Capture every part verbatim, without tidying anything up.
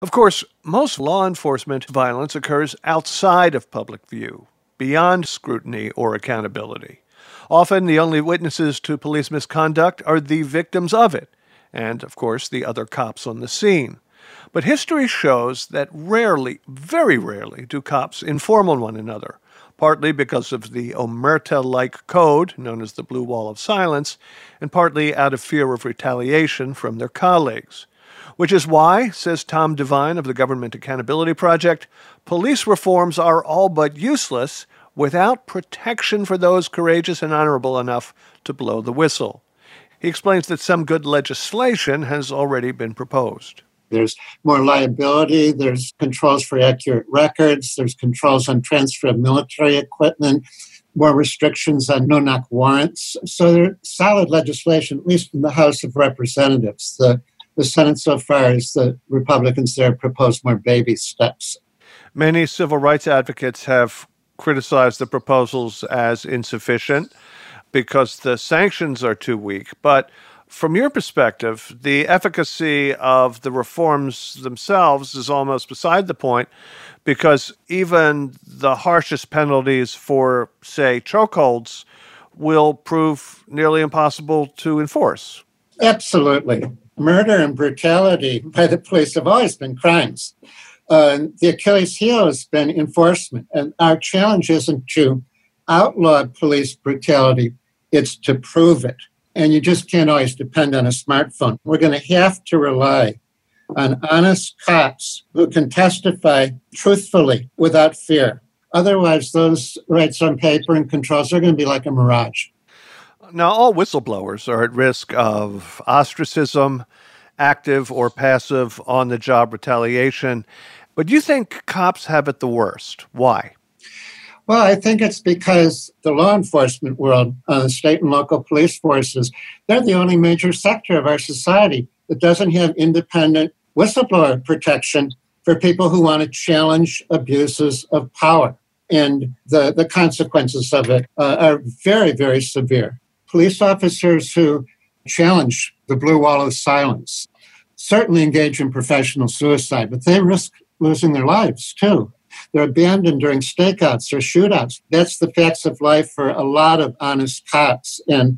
Of course, most law enforcement violence occurs outside of public view, beyond scrutiny or accountability. Often, the only witnesses to police misconduct are the victims of it, and, of course, the other cops on the scene. But history shows that rarely, very rarely, do cops inform on one another, partly because of the omerta-like code known as the Blue Wall of Silence, and partly out of fear of retaliation from their colleagues. Which is why, says Tom Devine of the Government Accountability Project, police reforms are all but useless without protection for those courageous and honorable enough to blow the whistle. He explains that some good legislation has already been proposed. There's more liability, there's controls for accurate records, there's controls on transfer of military equipment, more restrictions on no-knock warrants. So there's solid legislation, at least in the House of Representatives. The, the Senate so far is the Republicans there proposed more baby steps. Many civil rights advocates have criticized the proposals as insufficient because the sanctions are too weak. But from your perspective, the efficacy of the reforms themselves is almost beside the point, because even the harshest penalties for, say, chokeholds will prove nearly impossible to enforce. Absolutely. Murder and brutality by the police have always been crimes. Uh, the Achilles heel has been enforcement. And our challenge isn't to outlaw police brutality, it's to prove it. And you just can't always depend on a smartphone. We're going to have to rely on honest cops who can testify truthfully without fear. Otherwise, those rights on paper and controls are going to be like a mirage. Now, all whistleblowers are at risk of ostracism, active or passive on-the-job retaliation. But do you think cops have it the worst? Why? Well, I think it's because the law enforcement world, uh, the state and local police forces, they're the only major sector of our society that doesn't have independent whistleblower protection for people who want to challenge abuses of power. And the, the consequences of it uh, are very, very severe. Police officers who challenge the Blue Wall of Silence certainly engage in professional suicide, but they risk losing their lives too. They're abandoned during stakeouts or shootouts. That's the facts of life for a lot of honest cops. And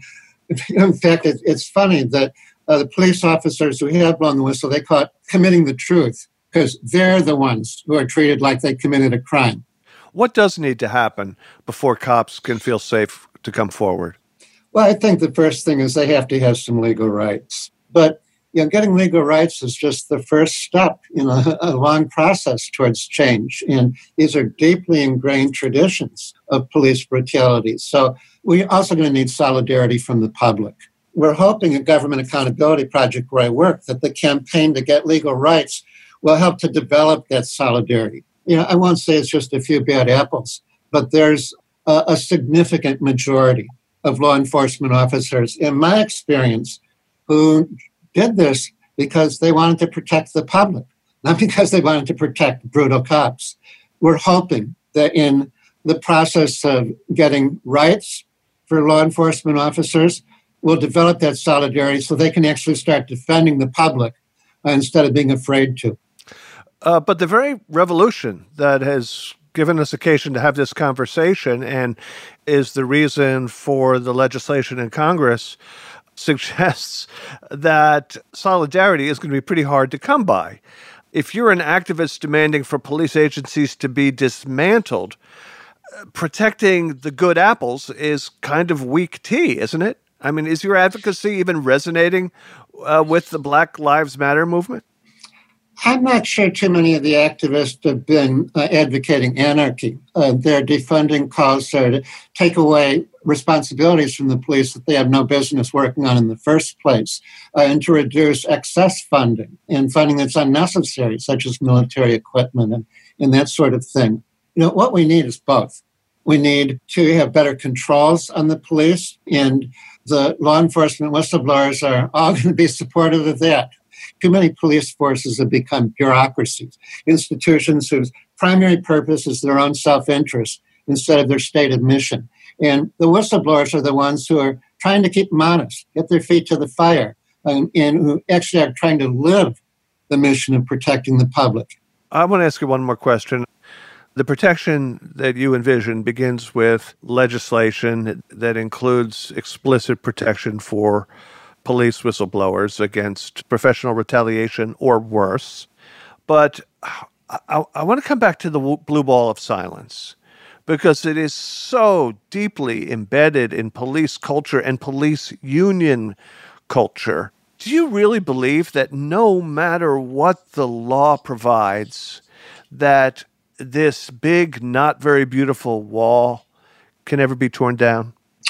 in fact, it, it's funny that uh, the police officers who have blown the whistle, they call it committing the truth, because they're the ones who are treated like they committed a crime. What does need to happen before cops can feel safe to come forward? Well, I think the first thing is they have to have some legal rights. But you know, getting legal rights is just the first step in a, a long process towards change. And these are deeply ingrained traditions of police brutality. So we're also going to need solidarity from the public. We're hoping at Government Accountability Project, where I work, that the campaign to get legal rights will help to develop that solidarity. You know, I won't say it's just a few bad apples, but there's a, a significant majority of law enforcement officers, in my experience, who did this because they wanted to protect the public, not because they wanted to protect brutal cops. We're hoping that in the process of getting rights for law enforcement officers, we'll develop that solidarity so they can actually start defending the public uh, instead of being afraid to. Uh, but the very revolution that has given us occasion to have this conversation and is the reason for the legislation in Congress suggests that solidarity is going to be pretty hard to come by. If you're an activist demanding for police agencies to be dismantled, protecting the good apples is kind of weak tea, isn't it? I mean, is your advocacy even resonating uh, with the Black Lives Matter movement? I'm not sure too many of the activists have been uh, advocating anarchy. Uh, their defunding calls are to take away responsibilities from the police that they have no business working on in the first place, uh, and to reduce excess funding and funding that's unnecessary, such as military equipment and, and that sort of thing. You know, what we need is both. We need to have better controls on the police, and the law enforcement whistleblowers are all going to be supportive of that. Too many police forces have become bureaucracies, institutions whose primary purpose is their own self-interest instead of their stated mission. And the whistleblowers are the ones who are trying to keep them honest, get their feet to the fire, and, and who actually are trying to live the mission of protecting the public. I want to ask you one more question. The protection that you envision begins with legislation that includes explicit protection for police whistleblowers against professional retaliation or worse. But I, I want to come back to the blue wall of silence, because it is so deeply embedded in police culture and police union culture. Do you really believe that no matter what the law provides, that this big, not very beautiful wall can ever be torn down?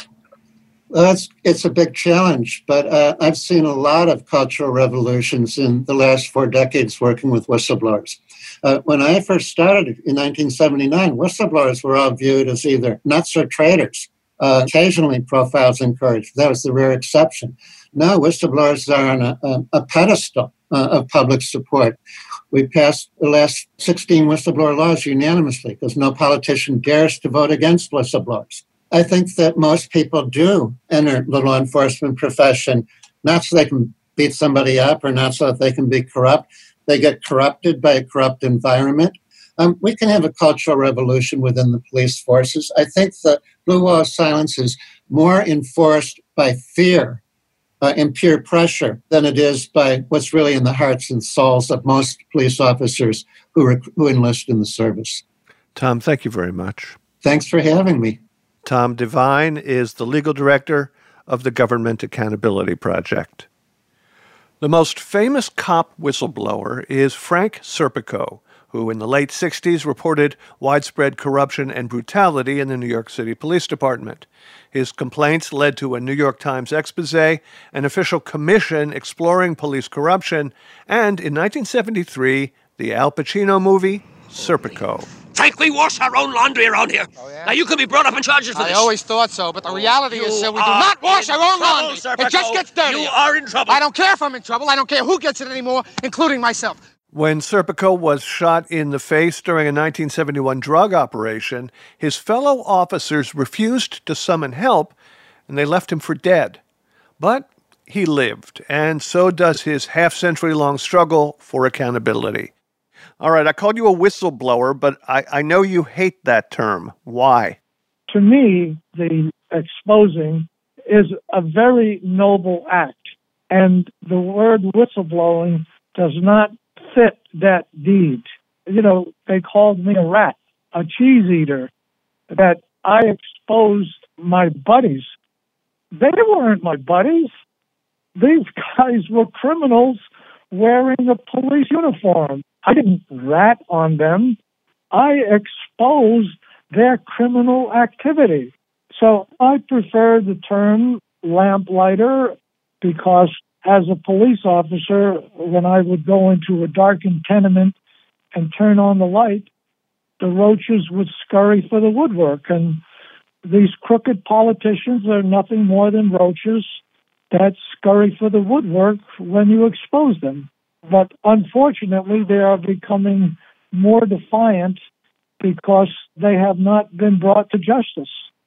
Well, it's, it's a big challenge, but uh, I've seen a lot of cultural revolutions in the last four decades working with whistleblowers. Uh, when I first started in nineteen seventy-nine, whistleblowers were all viewed as either nuts or traitors. Uh, occasionally, profiles encouraged. That was the rare exception. Now, whistleblowers are on a, a, a pedestal uh, of public support. We passed the last sixteen whistleblower laws unanimously because no politician dares to vote against whistleblowers. I think that most people do enter the law enforcement profession, not so they can beat somebody up or not so that they can be corrupt. They get corrupted by a corrupt environment. Um, we can have a cultural revolution within the police forces. I think the blue wall of silence is more enforced by fear uh, and peer pressure than it is by what's really in the hearts and souls of most police officers who, rec- who enlist in the service. Tom, thank you very much. Thanks for having me. Tom Devine is the legal director of the Government Accountability Project. The most famous cop whistleblower is Frank Serpico, who in the late sixties reported widespread corruption and brutality in the New York City Police Department. His complaints led to a New York Times expose, an official commission exploring police corruption, and in nineteen seventy-three, the Al Pacino movie, Serpico. Frank, we wash our own laundry around here. Oh, yeah? Now, you could be brought up in charges for I this. always thought so, but the reality You is that we do are not wash in our own trouble, laundry. Serpico. It just gets dirty. You are in trouble. I don't care if I'm in trouble. I don't care who gets it anymore, including myself. When Serpico was shot in the face during a nineteen seventy-one drug operation, his fellow officers refused to summon help, and they left him for dead. But he lived, and so does his half-century-long struggle for accountability. All right, I called you a whistleblower, but I, I know you hate that term. Why? To me, the exposing is a very noble act, and the word whistleblowing does not fit that deed. You know, they called me a rat, a cheese eater, that I exposed my buddies. They weren't my buddies. These guys were criminals wearing a police uniform. I didn't rat on them. I exposed their criminal activity. So I prefer the term lamplighter because as a police officer, when I would go into a darkened tenement and turn on the light, the roaches would scurry for the woodwork. And these crooked politicians are nothing more than roaches that scurry for the woodwork when you expose them. But unfortunately, they are becoming more defiant because they have not been brought to justice.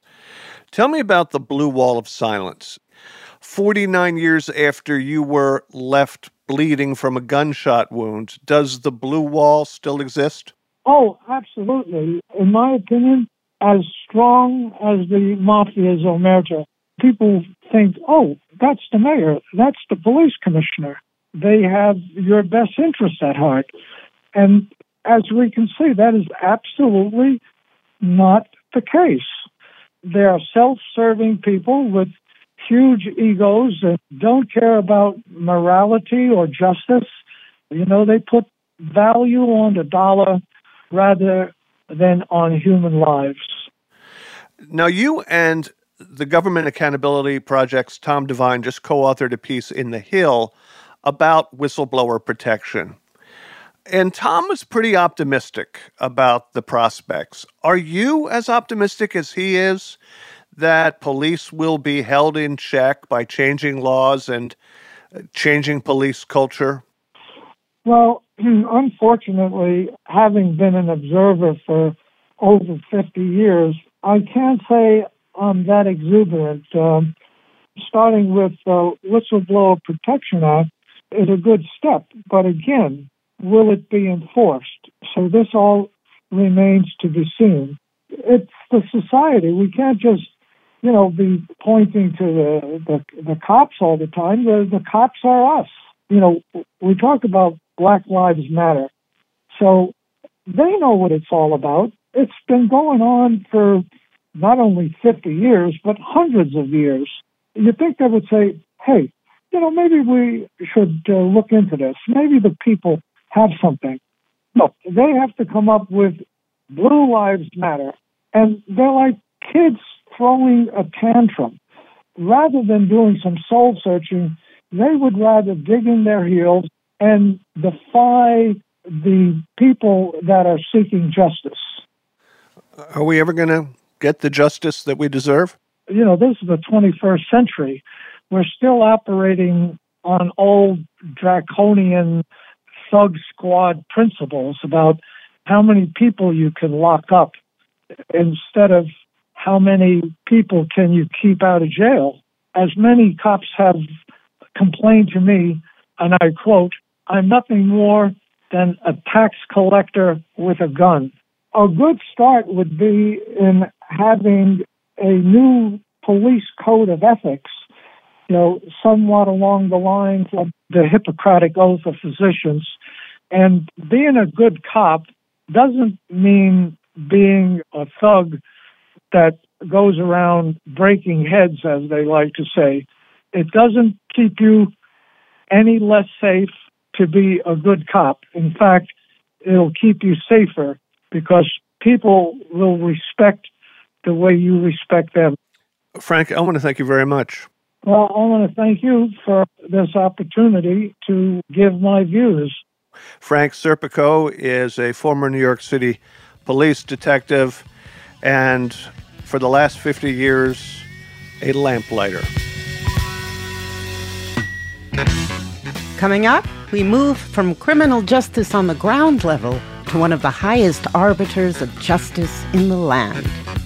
Tell me about the blue wall of silence. forty-nine years after you were left bleeding from a gunshot wound, does the blue wall still exist? Oh, absolutely. In my opinion, as strong as the mafia's omerta, people think, oh, that's the mayor, that's the police commissioner. They have your best interests at heart. And as we can see, that is absolutely not the case. They are self-serving people with huge egos and don't care about morality or justice. You know, they put value on the dollar rather than on human lives. Now, you and the Government Accountability Project's Tom Devine just co-authored a piece in The Hill about whistleblower protection. And Tom was pretty optimistic about the prospects. Are you as optimistic as he is that police will be held in check by changing laws and changing police culture? Well, unfortunately, having been an observer for over fifty years, I can't say I'm that exuberant. Um, starting with the Whistleblower Protection Act, is a good step. But again, will it be enforced? So this all remains to be seen. It's the society. We can't just, you know, be pointing to the, the, the cops all the time. The, the cops are us. You know, we talk about Black Lives Matter. So they know what it's all about. It's been going on for not only fifty years, but hundreds of years. You'd think they would say, hey, you know, maybe we should uh, look into this. Maybe the people have something. No, they have to come up with Blue Lives Matter. And they're like kids throwing a tantrum. Rather than doing some soul searching, they would rather dig in their heels and defy the people that are seeking justice. Are we ever going to get the justice that we deserve? You know, this is the twenty-first century. We're still operating on old draconian thug squad principles about how many people you can lock up instead of how many people can you keep out of jail. As many cops have complained to me, and I quote, "I'm nothing more than a tax collector with a gun." A good start would be in having a new police code of ethics, you know, somewhat along the lines of the Hippocratic Oath of Physicians. And being a good cop doesn't mean being a thug that goes around breaking heads, as they like to say. It doesn't keep you any less safe to be a good cop. In fact, it'll keep you safer because people will respect the way you respect them. Frank, I want to thank you very much. Well, I want to thank you for this opportunity to give my views. Frank Serpico is a former New York City police detective and, for the last fifty years, a lamplighter. Coming up, we move from criminal justice on the ground level to one of the highest arbiters of justice in the land.